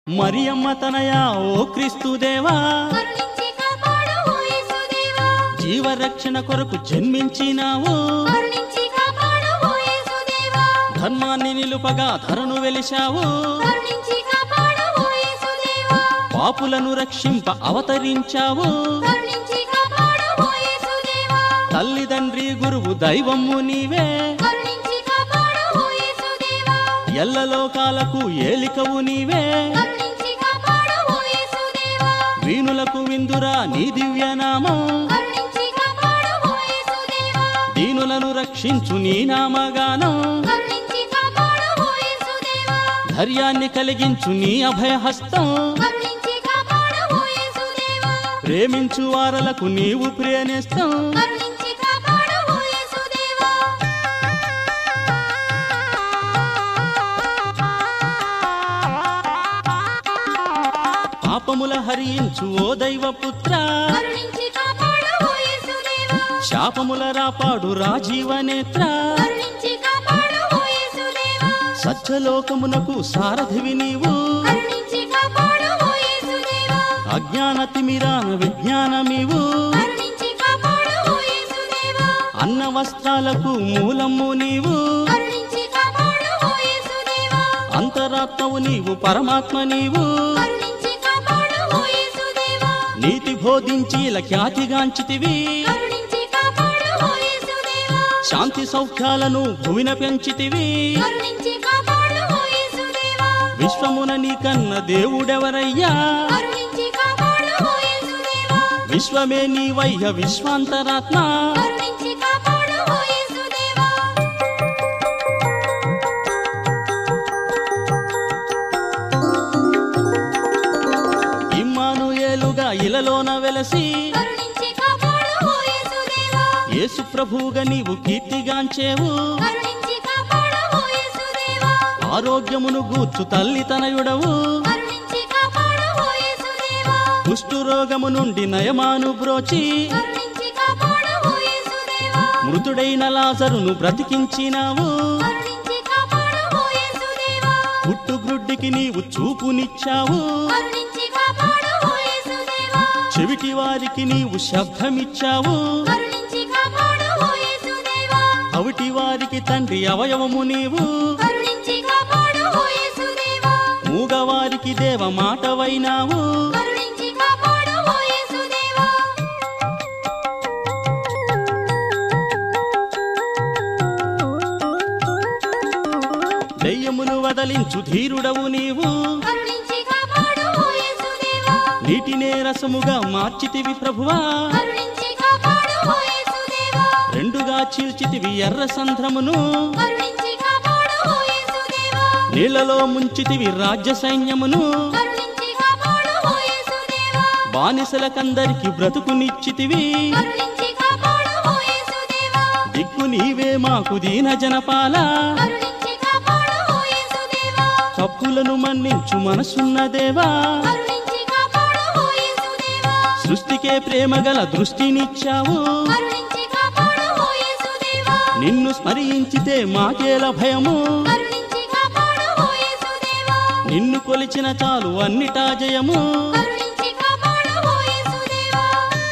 మరియమ్మ తనయా ఓ క్రీస్తు దేవా కరుణించి కాపాడు ఓ యేసుదేవా జీవరక్షణ కొరకు జన్మించినావు కరుణించి కాపాడు ఓ యేసుదేవా ధర్మాన్ని నిలుపగా ధరను వెలిశావు కరుణించి కాపాడు ఓ యేసుదేవా పాపులను రక్షింప అవతరించావు కరుణించి కాపాడు ఓ యేసుదేవా తల్లిదండ్రి గురువు దైవము నీవే కరుణించి కాపాడు ఓ యేసుదేవా ఎల్లలోకాలకు ఏలికవు నీవే కరుణించి కాపాడు ఓ యేసుదేవా వీణులకు విందురా నీ దివ్యనామం కరుణించి కాపాడు ఓ యేసుదేవా దీనులను రక్షించు నీ నామగానం కరుణించి కాపాడు ఓ యేసుదేవా ధైర్యాన్ని కలిగించు నీ అభయహస్తం కరుణించి కాపాడు ఓ యేసుదేవా ప్రేమించు వారలకు నీవు ప్రియనేస్తం కరుణించి కాపాడు ఓ యేసుదేవా పాపముల హరించు ఓ దైవపుత్ర కరుణించి కాపాడు ఓ యేసుదేవా శాపముల రాపాడు రాజీవనేత్ర కరుణించి కాపాడు ఓ యేసుదేవా సత్యలోకమునకు సారథివి నీవు కరుణించి కాపాడు ఓ యేసుదేవా అజ్ఞాన తిమిరాన విజ్ఞానమివు కరుణించి కాపాడు ఓ యేసుదేవా అన్న వస్త్రాలకు మూలము నీవు కరుణించి కాపాడు ఓ యేసుదేవా అంతరాత్మవు నీవు పరమాత్మ నీవు కరుణించి కాపాడు ఓ యేసుదేవా నీతి బోధించి ఖ్యాతిగాంచితివి కరుణించి కాపాడు ఓ యేసుదేవా శాంతి సౌఖ్యాలను భువిన పెంచితివి కరుణించి కాపాడు ఓ యేసుదేవా విశ్వమున నీకన్న దేవుడెవరయ్యా కరుణించి కాపాడు ఓ యేసుదేవా విశ్వమే నీవయ్య విశ్వాంతరాత్మ కరుణించి కాపాడు ఓ యేసుదేవా ఇమ్మానుయేలుగా ఇలలోన వెలసి కరుణించి కాపాడు ఓ యేసుదేవా యేసు ప్రభువుగా నీవు కీర్తిగాంచేవు కరుణించి కాపాడు ఓ యేసుదేవా ఆరోగ్యమును గూర్చు తల్లి తనయుడవు కరుణించి కాపాడు ఓ యేసుదేవా కుష్టు రోగము నుండి నయమాను బ్రోచి కరుణించి కాపాడు ఓ యేసుదేవా మృతుడైన లాజరును బ్రతికించినావు కరుణించి కాపాడు ఓ యేసుదేవా పుట్టుగ్రుడ్డికి నీవు చూపునిచ్చావు కరుణించి కాపాడు ఓ యేసుదేవా చెవిటి వారికి నీవు శబ్దమిచ్చావు కరుణించి కాపాడు ఓ యేసుదేవా అవిటి వారికి తండ్రి అవయవము నీవు కరుణించి కాపాడు ఓ యేసుదేవా మూగవారికి దేవ మాటవైనావు కరుణించి కాపాడు ఓ యేసుదేవా దెయ్యమును వదలించు ధీరుడవు నీవు కరుణించి కాపాడు ఓ యేసుదేవా నీటినే రసముగా మార్చితివి ప్రభువా కరుణించి కాపాడు ఓ యేసుదేవా రెండుగా చీల్చితివి ఎర్ర సంద్రమును కరుణించి కాపాడు ఓ యేసుదేవా నీళ్లలో ముంచితివి రాజ్య సైన్యమును కరుణించి కాపాడు ఓ యేసుదేవా బానిసలకందరికి బ్రతుకునిచ్చితివి కరుణించి కాపాడు ఓ యేసుదేవా దిక్కు నీవే మాకు దీన జనపాల కరుణించి కాపాడు ఓ యేసుదేవా తప్పులను మన్నించు మనసున్న దేవా కరుణించి కాపాడు ఓ యేసుదేవా సృష్టికే ప్రేమగల దృష్టినిచ్చావు కరుణించి కాపాడు ఓ యేసుదేవా నిన్ను స్మరించితే మాకేల భయము కరుణించి కాపాడు ఓ యేసుదేవా నిన్ను కొలిచిన చాలు అన్నిటా జయము కరుణించి కాపాడు ఓ యేసుదేవా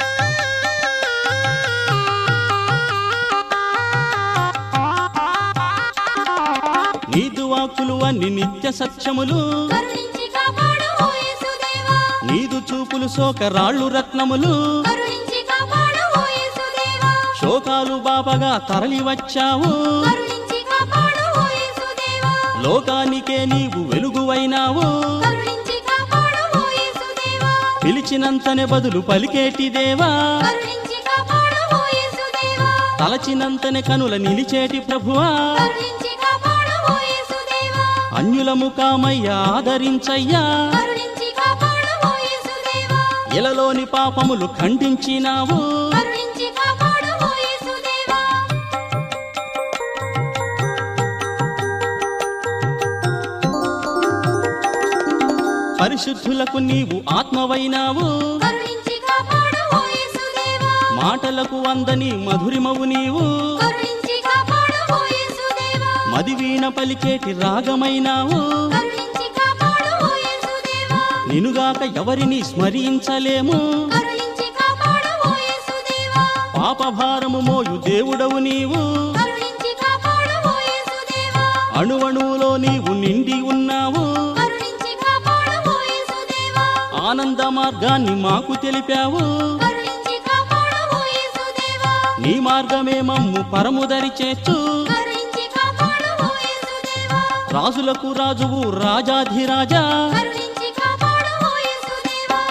నీదు వాక్కులు అన్ని నిత్య సత్యములు కరుణించి కాపాడు ఓ యేసుదేవా నీదు చూపులు శోక రాళ్ళు రత్నములు కరుణించి కాపాడు ఓ యేసుదేవా శోకాలు బాపగా తరలి వచ్చావు కరుణించి కాపాడు ఓ యేసుదేవా లోకానికే నీవు వెలుగువైనావు కరుణించి కాపాడు ఓ యేసుదేవా పిలిచినంతనే బదులు పలికేటి దేవా కరుణించి కాపాడు ఓ యేసుదేవా తలచినంతనే కనుల నిలిచేటి ప్రభువా కరుణించి కాపాడు ఓ యేసుదేవా అన్యుల ముఖామయ్య ఆదరించయ్యా కరుణించి కాపాడు ఓ యేసుదేవా ఇలలోని పాపములు ఖండించినావు కరుణించి కాపాడు ఓ యేసుదేవా పరిశుద్ధులకు నీవు ఆత్మవైనావు కరుణించి కాపాడు ఓ యేసుదేవా మాటలకు అందని మధురిమవు నీవు కరుణించి కాపాడు ఓ యేసుదేవా మదివీణ పలికేటి రాగమైనావు కరుణించి కాపాడు ఓ యేసుదేవా నినుగాక ఎవరిని స్మరించలేము. కరుణించి కాపాడు ఓ యేసుదేవా పాపభారము మోయు దేవుడవు నీవు. కరుణించి కాపాడు ఓ యేసుదేవా అణువణువులో నీవు నిండి ఉన్నావు. కరుణించి కాపాడు ఓ యేసుదేవా ఆనంద మార్గాన్ని మాకు తెలిపావు. కరుణించి కాపాడు ఓ యేసుదేవా నీ మార్గమే మమ్ము పరముదరి చేర్చు. కరుణించి కాపాడు ఓ యేసుదేవా రాజులకు రాజువు రాజాధిరాజా. కరుణించి కాపాడు ఓ యేసుదేవా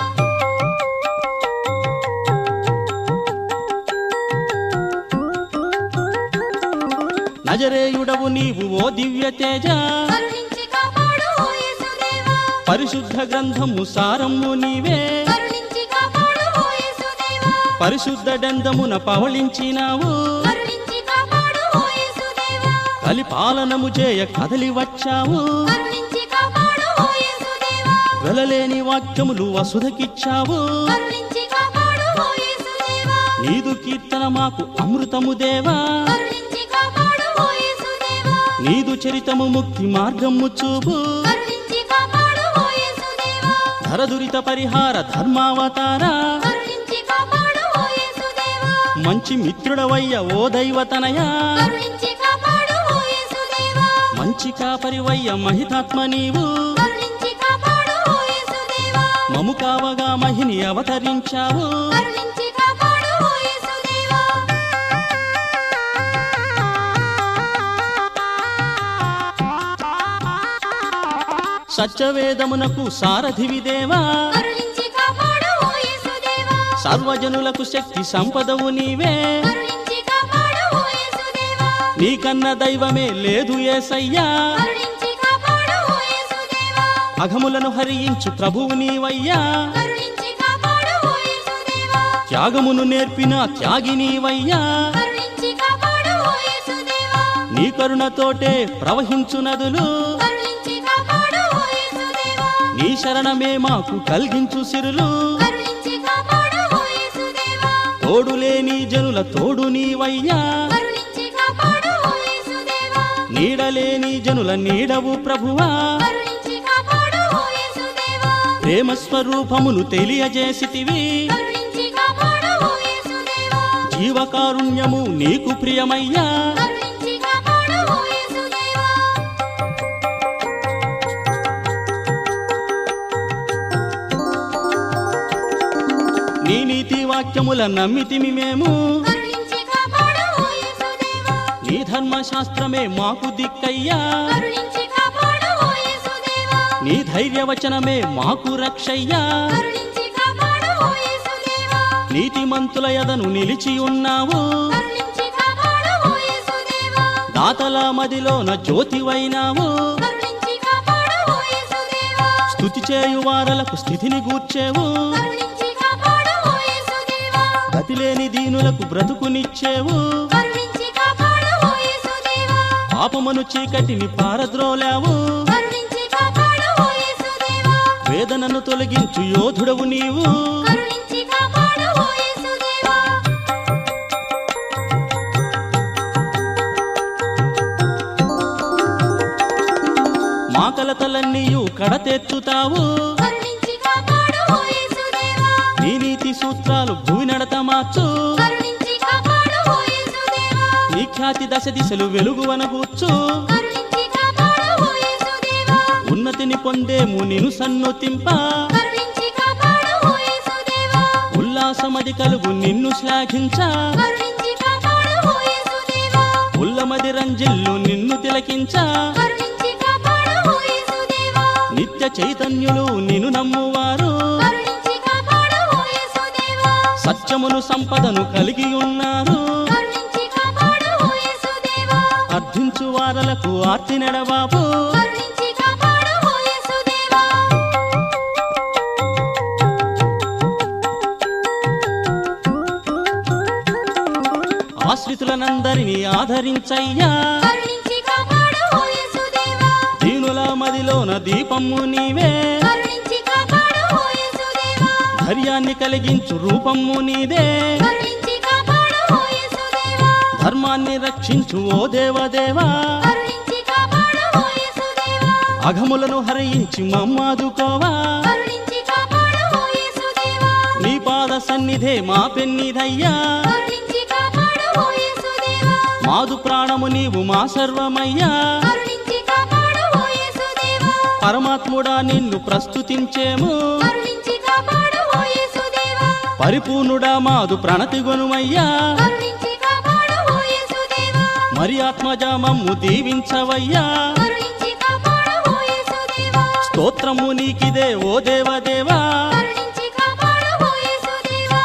నజరేయుడవు నీవు ఓ దివ్య తేజ. కరుణించి కాపాడు ఓ యేసుదేవా పరిశుద్ధ గ్రంథము సారము నీవే. కరుణించి కాపాడు ఓ యేసుదేవా పరిశుద్ధ డందమున పవళించినావు. కరుణించి కాపాడు ఓ యేసుదేవా కలిపాలనము చేయ కదలి వచ్చావు. కరుణించి కాపాడు ఓ యేసుదేవా వెలలేని వాక్యములు వసుధకిచ్చావు. కరుణించి కాపాడు ఓ యేసుదేవా నీదు కీర్తన మాకు అమృతము దేవా. కరుణించి కాపాడు ఓ యేసుదేవా నీదు చరితము ముక్తి మార్గము చూపు. కరుణించి కాపాడు ఓ యేసుదేవా ధరదురిత పరిహార ధర్మావతార. కరుణించి కాపాడు ఓ యేసుదేవా మంచి మిత్రుడవయ్య ఓ దైవతనయ. కరుణించి కాపాడు ఓ యేసుదేవా మంచి కాపరివయ్య మహితాత్మ నీవు. కరుణించి కాపాడు ఓ యేసుదేవా మము కావగా మహిని అవతరించావు. కరుణించి కాపాడు ఓ యేసుదేవా సత్యవేదమునకు సారథివి దేవా. కరుణించి కాపాడు ఓ యేసుదేవా సర్వజనులకు శక్తి సంపదవు నీవే. కరుణించి కాపాడు ఓ యేసుదేవా నీకన్న దైవమే లేదు యేసయ్యా. కరుణించి కాపాడు ఓ యేసుదేవా అఘములను హరించు ప్రభువు నీవయ్యా. కరుణించి కాపాడు ఓ యేసుదేవా త్యాగమును నేర్పిన త్యాగి నీవయ్యా. కరుణించి కాపాడు ఓ యేసుదేవా నీ కరుణతోటే ప్రవహించు నదులు. కరుణించి కాపాడు ఓ యేసుదేవా నీ శరణమే మాకు కలిగించు సిరులు. కరుణించి కాపాడు ఓ యేసుదేవా తోడులేని జనుల తోడు నీవయ్యా. కరుణించి కాపాడు ఓ యేసుదేవా నీడలేని జనుల నీడవు ప్రభువా. కరుణించి కాపాడు ఓ యేసుదేవా ప్రేమ స్వరూపమును తెలియజేసితివి. కరుణించి కాపాడు ఓ యేసుదేవా జీవకారుణ్యము నీకు ప్రియమయ్యా. కరుణించి కాపాడు ఓ యేసుదేవా నీ నీతి వాక్యముల నమ్మితిమి మేము. కరుణించి కాపాడు ఓ యేసుదేవా నీ ధర్మశాస్త్రమే మాకు దిక్కయ్యా. కరుణించి కాపాడు ఓ యేసుదేవా నీ ధైర్యవచనమే మాకు రక్షయ్యా. కరుణించి కాపాడు ఓ యేసుదేవా నీతిమంతుల యదను నిలిచి ఉన్నావు. కరుణించి కాపాడు ఓ యేసుదేవా దాతల మదిలోన జ్యోతివైనావు. కరుణించి కాపాడు ఓ యేసుదేవా స్తుతి చేయు వారలకు స్థితిని గూర్చేవు. కరుణించి కాపాడు ఓ యేసుదేవా గతిలేని దీనులకు బ్రతుకునిచ్చేవు. కరుణించి కాపాడు ఓ యేసుదేవా పాపమును చీకటిని పారద్రోలావు. కరుణించి కాపాడు ఓ యేసుదేవా వేదనను తొలగించు యోధుడవు నీవు. కరుణించి కాపాడు ఓ యేసుదేవా మా కలతలన్నీయు కడతెచ్చుతావు. కరుణించి కాపాడు ఓ యేసుదేవా నీ నీతి సూత్రాలు భూమి నడత మార్చు. కరుణించి కాపాడు ఓ యేసుదేవా నీ ఖ్యాతి దశ దిశలు వెలుగువనగూర్చు. కరుణించి కాపాడు ఓ యేసుదేవా ఉన్నతిని పొందేము నిను సన్నుతింప. కరుణించి కాపాడు ఓ యేసుదేవా ఉల్లాసమది కలుగు నిన్ను శ్లాఘించ. కరుణించి కాపాడు ఓ యేసుదేవా ఉల్లమది రంజిల్లు నిన్ను తిలకించ. కరుణించి కాపాడు ఓ యేసుదేవా నిత్య చైతన్యులు నిన్ను నమ్మువారు. కరుణించి కాపాడు ఓ యేసుదేవా సత్యమును సంపదను కలిగి ఉన్నారు. కరుణించి కాపాడు ఓ యేసుదేవా అర్థించు వారలకు ఆర్తి నెడబాపు. కరుణించి కాపాడు ఓ యేసుదేవా ఆశ్రితులనందరినీ ఆదరించయ్యా. కరుణించి కాపాడు ఓ యేసుదేవా దీనుల మదిలోన దీపము నీవే. కరుణించి కాపాడు ఓ యేసుదేవా ధైర్యాన్ని కలిగించు రూపము నీదే. కరుణించి కాపాడు ఓ యేసుదేవా ధర్మాన్ని రక్షించు ఓ దేవదేవా. కరుణించి కాపాడు ఓ యేసుదేవా అఘములను హరించి మమ్మాదుకోవా. కరుణించి నీదే మా పెన్నిదయ్యా కరుణించి కాపాడు ఓ యేసుదేవా మాదు ప్రాణము నీవు మా సర్వమయ్యా కరుణించి కాపాడు ఓ యేసుదేవా పరమాత్ముడా నిన్ను ప్రస్తుతించేము కరుణించి కాపాడు ఓ యేసుదేవా పరిపూర్ణుడా మాదు ప్రణతి గొనుమయ్యా కరుణించి కాపాడు ఓ యేసుదేవా మరి ఆత్మజ మమ్ము దీవించవయ్యా కరుణించి కాపాడు ఓ యేసుదేవా స్తోత్రము నీకిదే ఓ దేవదేవా కరుణించి కాపాడు ఓ యేసుదేవా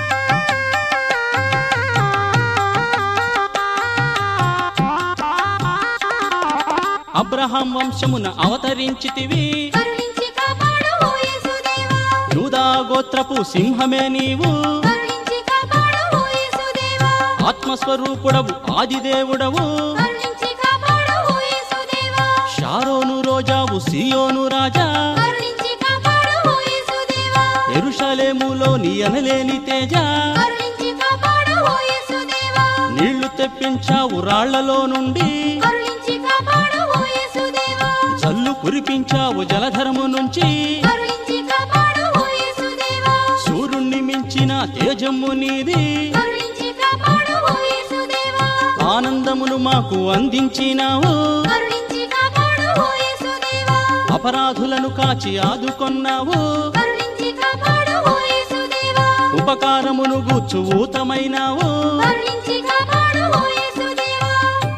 అబ్రహాం వంశమున అవతరించితివి కరుణించి కాపాడు ఓ యేసుదేవా యూదా గోత్రపు సింహమే నీవు కరుణించి కాపాడు ఓ యేసుదేవా ఆత్మస్వరూపుడవు ఆదిదేవుడవు కరుణించి కాపాడు ఓ యేసుదేవా షారోను రోజావు సియోను రాజా కరుణించి కాపాడు ఓ యేసుదేవా యెరూషలేములోని అనలేని తేజ కరుణించి కాపాడు ఓ యేసుదేవా నీళ్లు తెప్పించావు రాళ్లలో నుండి కరుణించి కాపాడు ఓ యేసుదేవా జల్లు కురిపించావు జలధరము నుంచి కరుణించి కాపాడు ఓ యేసుదేవా సూర్యుణ్ణి మించిన తేజమ్ము నీది కరుణించి కాపాడు ఓ యేసుదేవా ఆనందమును మాకు అందించినావు కరుణించి కాపాడు ఓ యేసుదేవా అపరాధులను కాచి ఆదుకొన్నావు కరుణించి కాపాడు ఓ యేసుదేవా ఉపకారమును గూర్చు ఊతమైనావు కరుణించి కాపాడు ఓ యేసుదేవా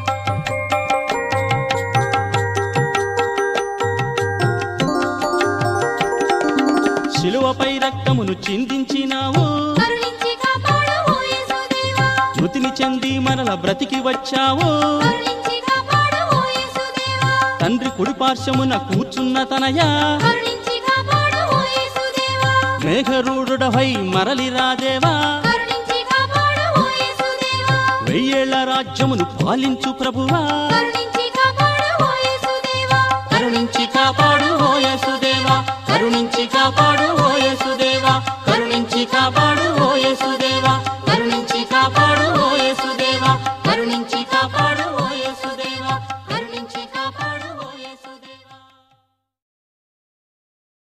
శిలువపై రక్తమును చిందించినావు కరుణించి కాపాడు ఓ యేసుదేవా మృతిని చెంది మరల బ్రతికి వచ్చావు కరుణించి కాపాడు ఓ యేసుదేవా తండ్రి కుడి పార్శ్వమున కూర్చున్న తనయా కరుణించి కాపాడు ఓ యేసుదేవా మేఘరూఢుడవై మరలి రాదేవా కరుణించి కాపాడు ఓ యేసుదేవా వెయ్యేళ్ల రాజ్యమును పాలించు ప్రభువా కరుణించి కాపాడు ఓ యేసుదేవా కరుణించి కాపాడు ఓ యేసుదేవా